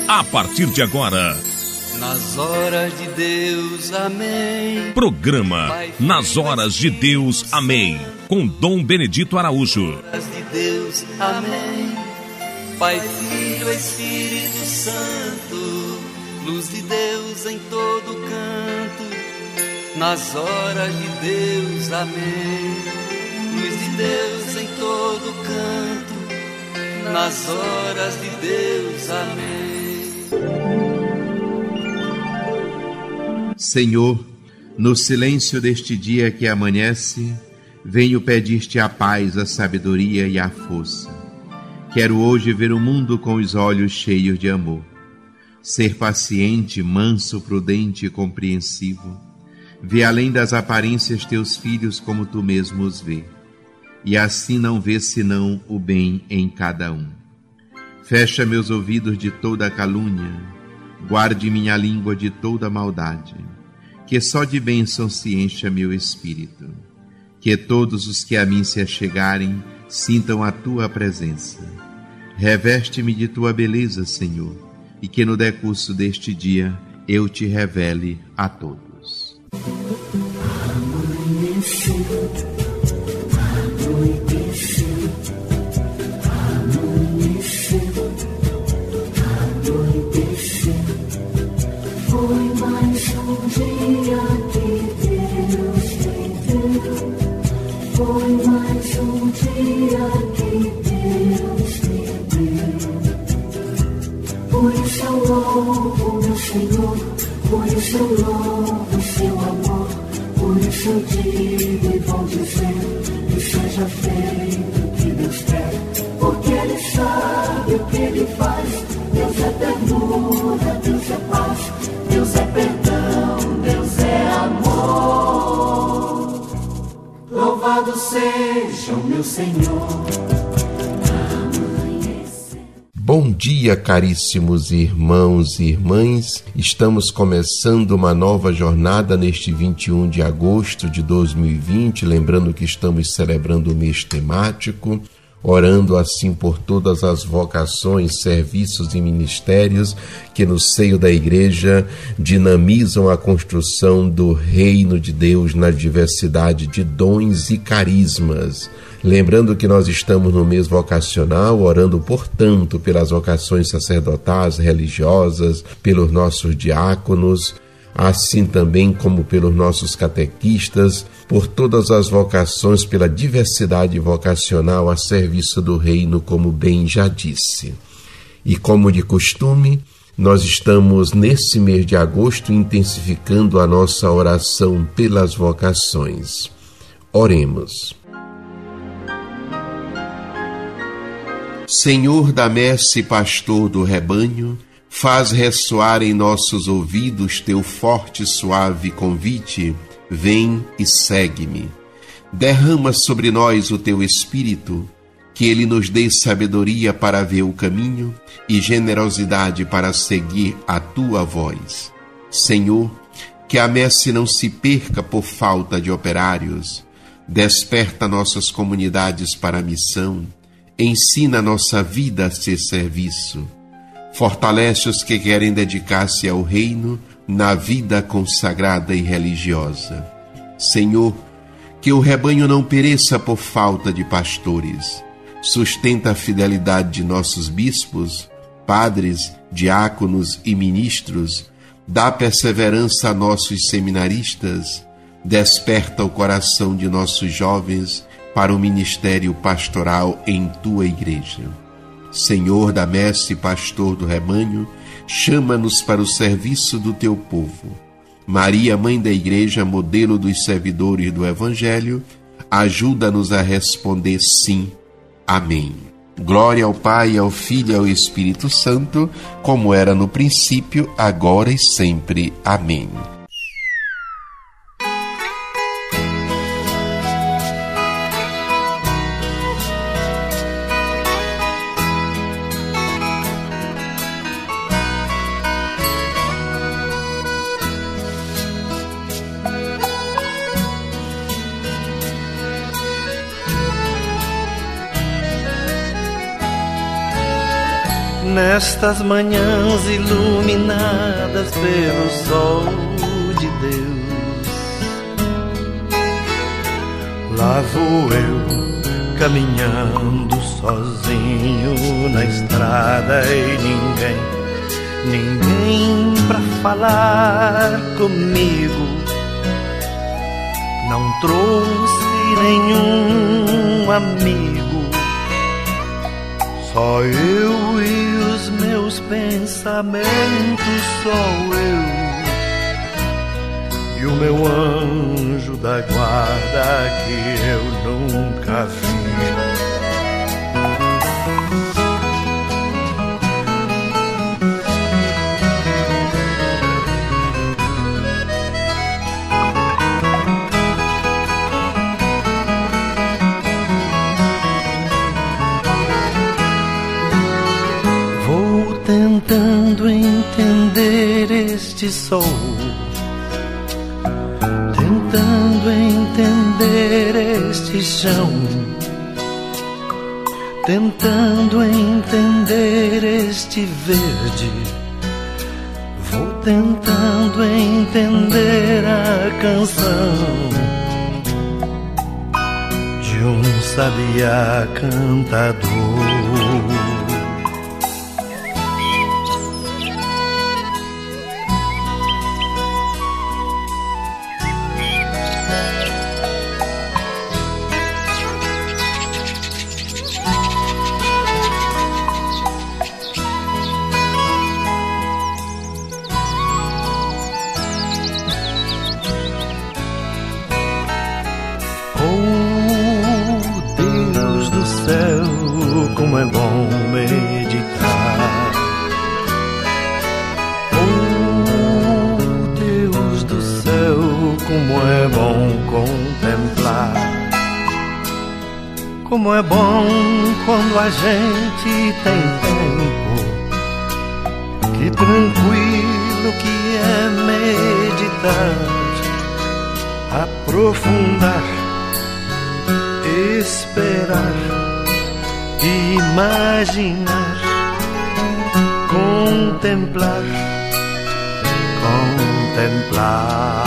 a partir de agora. Nas horas de Deus, amém. Programa Nas Horas de Deus, amém. Com Dom Benedito Araújo. Nas horas de Deus, amém. Pai, Filho, Espírito Santo, luz de Deus em todo canto. Nas horas de Deus, amém. Luz de Deus em todo canto. Nas horas de Deus, amém. Senhor, no silêncio deste dia que amanhece, venho pedir-te a paz, a sabedoria e a força. Quero hoje ver o mundo com os olhos cheios de amor. Ser paciente, manso, prudente e compreensivo. Ver além das aparências teus filhos como tu mesmo os vê. E assim não ver senão o bem em cada um. Fecha meus ouvidos de toda calúnia. Guarde minha língua de toda maldade. Que só de bênção se encha meu espírito. Que todos os que a mim se achegarem sintam a tua presença. Reveste-me de tua beleza, Senhor, e que no decurso deste dia eu te revele a todos. Foi mais um dia que Deus me deu. Foi mais um dia que Deus me deu. Por isso eu louvo meu Senhor, por isso eu louvo seu amor. Por isso eu digo e vou dizer que seja feito o que Deus quer. Porque Ele sabe o que Ele faz. Deus é ternura, Deus é paz. Deus é perdão, Deus é amor. Louvado seja o meu Senhor. Bom dia, caríssimos irmãos e irmãs. Estamos começando uma nova jornada neste 21 de agosto de 2020. Lembrando que estamos celebrando o mês temático. Orando assim por todas as vocações, serviços e ministérios que no seio da igreja dinamizam a construção do reino de Deus na diversidade de dons e carismas. Lembrando que nós estamos no mês vocacional, orando, portanto, pelas vocações sacerdotais, religiosas, pelos nossos diáconos, assim também como pelos nossos catequistas, por todas as vocações, pela diversidade vocacional a serviço do reino, como bem já disse. E como de costume, nós estamos nesse mês de agosto intensificando a nossa oração pelas vocações. Oremos. Senhor da messe, pastor do rebanho, faz ressoar em nossos ouvidos teu forte e suave convite. Vem e segue-me. Derrama sobre nós o teu Espírito, que ele nos dê sabedoria para ver o caminho e generosidade para seguir a tua voz. Senhor, que a messe não se perca por falta de operários. Desperta nossas comunidades para a missão. Ensina nossa vida a ser serviço. Fortalece os que querem dedicar-se ao reino na vida consagrada e religiosa. Senhor, que o rebanho não pereça por falta de pastores. Sustenta a fidelidade de nossos bispos, padres, diáconos e ministros. Dá perseverança a nossos seminaristas. Desperta o coração de nossos jovens para o ministério pastoral em tua igreja. Senhor da messe, pastor do rebanho, chama-nos para o serviço do teu povo. Maria, mãe da igreja, modelo dos servidores do evangelho, ajuda-nos a responder sim. Amém. Glória ao Pai, ao Filho e ao Espírito Santo, como era no princípio, agora e sempre. Amém. nestas manhãs iluminadas pelo sol de Deus. Lá vou eu caminhando sozinho na estrada e ninguém pra falar comigo. Não trouxe nenhum amigo, só eu e os meus pensamentos, só eu e o meu anjo da guarda que eu nunca vi. Tentando entender este sol, tentando entender este chão, tentando entender este verde. Vou tentando entender a canção de um sabiá cantador. Como é bom meditar. Oh, Deus do céu, como é bom contemplar. Como é bom quando a gente tem tempo. Que tranquilo que é meditar, aprofundar, esperar, imaginar, contemplar, contemplar.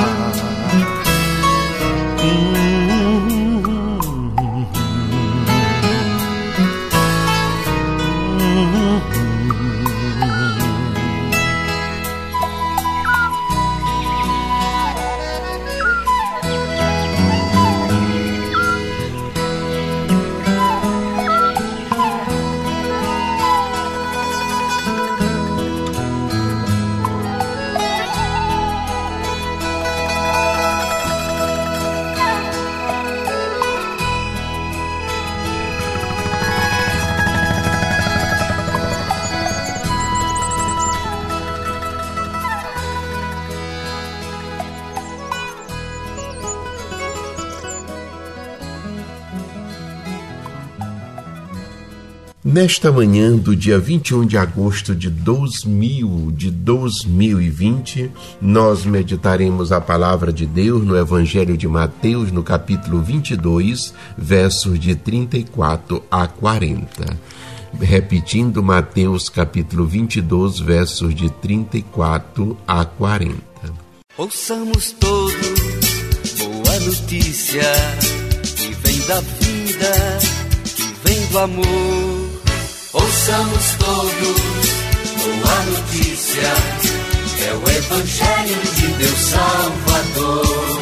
Nesta manhã do dia 21 de agosto de 2020, nós meditaremos a palavra de Deus no Evangelho de Mateus, no capítulo 22, versos de 34 a 40. Repetindo, Mateus, capítulo 22, versos de 34 a 40. Ouçamos todos boa notícia que vem da vida, que vem do amor. Ouçamos todos boa notícia, é o Evangelho de Deus Salvador.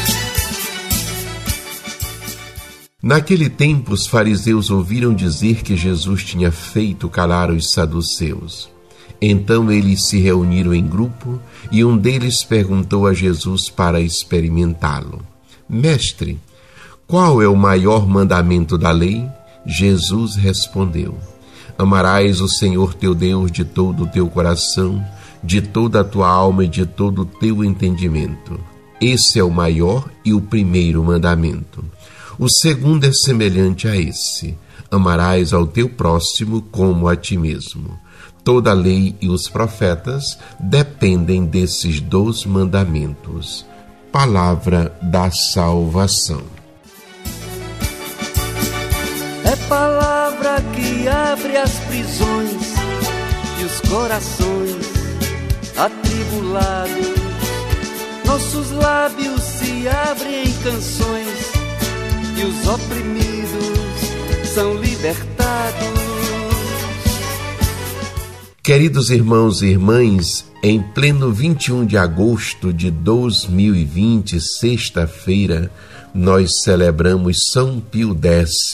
Naquele tempo, os fariseus ouviram dizer que Jesus tinha feito calar os saduceus. Então eles se reuniram em grupo e um deles perguntou a Jesus para experimentá-lo: Mestre, qual é o maior mandamento da lei? Jesus respondeu: Amarás o Senhor teu Deus de todo o teu coração, de toda a tua alma e de todo o teu entendimento. Esse é o maior e o primeiro mandamento. O segundo é semelhante a esse: amarás ao teu próximo como a ti mesmo. Toda a lei e os profetas dependem desses 2 mandamentos. Palavra da salvação. É palavra que abre as prisões, nossos corações atribulados, nossos lábios se abrem em canções e os oprimidos são libertados. Queridos irmãos e irmãs, em pleno 21 de agosto de 2020, sexta-feira, nós celebramos São Pio X.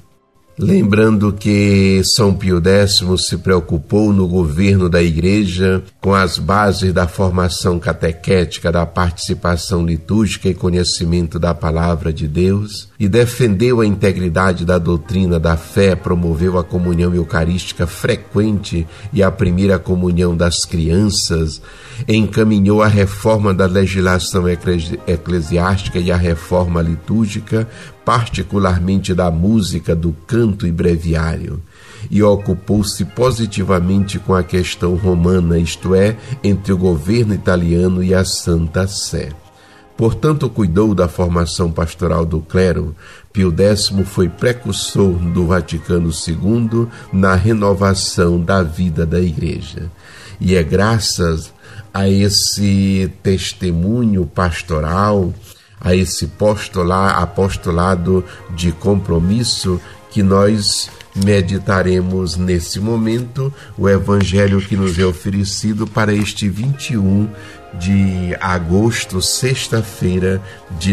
Lembrando que São Pio X se preocupou no governo da Igreja com as bases da formação catequética, da participação litúrgica e conhecimento da Palavra de Deus, e defendeu a integridade da doutrina da fé, promoveu a comunhão eucarística frequente e a primeira comunhão das crianças, encaminhou a reforma da legislação eclesiástica e a reforma litúrgica, particularmente da música, do canto e breviário, e ocupou-se positivamente com a questão romana, isto é, entre o governo italiano e a Santa Sé. Portanto, cuidou da formação pastoral do clero. Pio X foi precursor do Vaticano II na renovação da vida da Igreja. E é graças a esse testemunho pastoral, a esse apostolado de compromisso, que nós meditaremos nesse momento o Evangelho que nos é oferecido para este 21 de agosto, sexta-feira de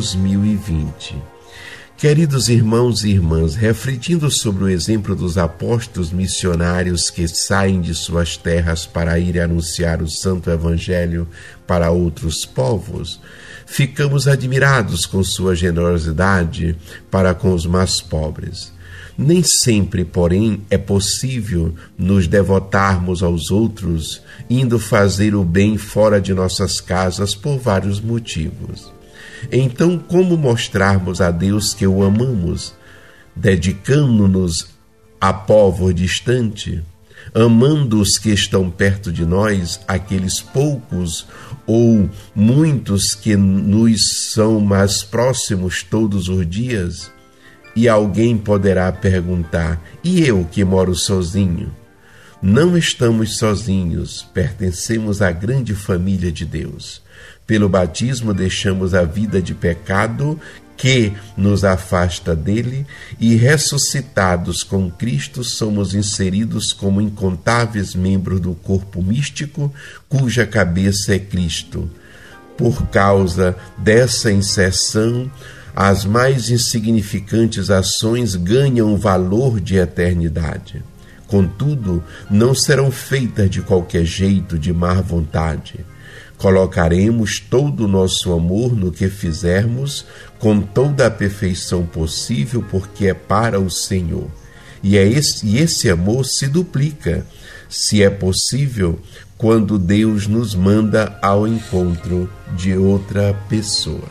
2020. Queridos irmãos e irmãs, refletindo sobre o exemplo dos apóstolos missionários que saem de suas terras para ir anunciar o Santo Evangelho para outros povos, ficamos admirados com sua generosidade para com os mais pobres. Nem sempre, porém, é possível nos devotarmos aos outros, indo fazer o bem fora de nossas casas por vários motivos. Então, como mostrarmos a Deus que o amamos, dedicando-nos a povos distantes, amando os que estão perto de nós, aqueles poucos ou muitos que nos são mais próximos todos os dias? E alguém poderá perguntar: e eu que moro sozinho? Não estamos sozinhos, pertencemos à grande família de Deus. Pelo batismo deixamos a vida de pecado que nos afasta dele e, ressuscitados com Cristo, somos inseridos como incontáveis membros do corpo místico, cuja cabeça é Cristo. Por causa dessa inserção, as mais insignificantes ações ganham valor de eternidade. Contudo, não serão feitas de qualquer jeito, de má vontade. Colocaremos todo o nosso amor no que fizermos, com toda a perfeição possível, porque é para o Senhor. E esse amor se duplica, se é possível, quando Deus nos manda ao encontro de outra pessoa.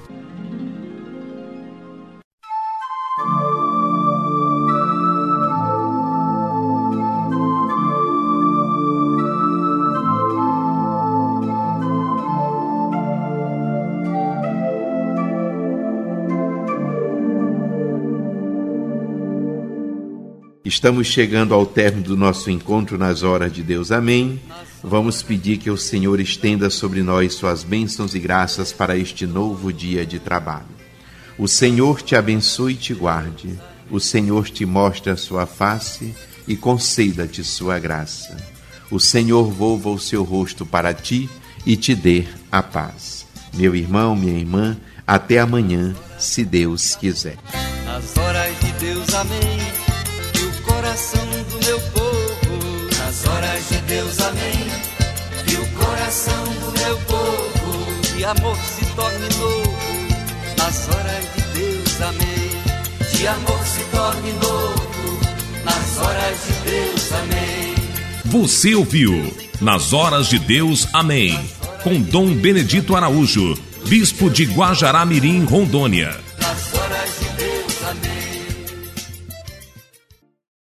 Estamos chegando ao término do nosso encontro nas horas de Deus. Amém. Vamos pedir que o Senhor estenda sobre nós suas bênçãos e graças para este novo dia de trabalho. O Senhor te abençoe e te guarde. O Senhor te mostre a sua face e conceda-te sua graça. O Senhor volva o seu rosto para ti e te dê a paz. Meu irmão, minha irmã, até amanhã, se Deus quiser. Nas horas de Deus, amém. Coração do meu povo, nas horas de Deus, amém. E o coração do meu povo, de amor se torne novo, nas horas de Deus, amém. De amor se torne novo, nas horas de Deus, amém. Você ouviu Nas Horas de Deus, amém, com Dom Benedito Araújo, bispo de Guajará-Mirim, Rondônia. Nas horas de Deus, amém.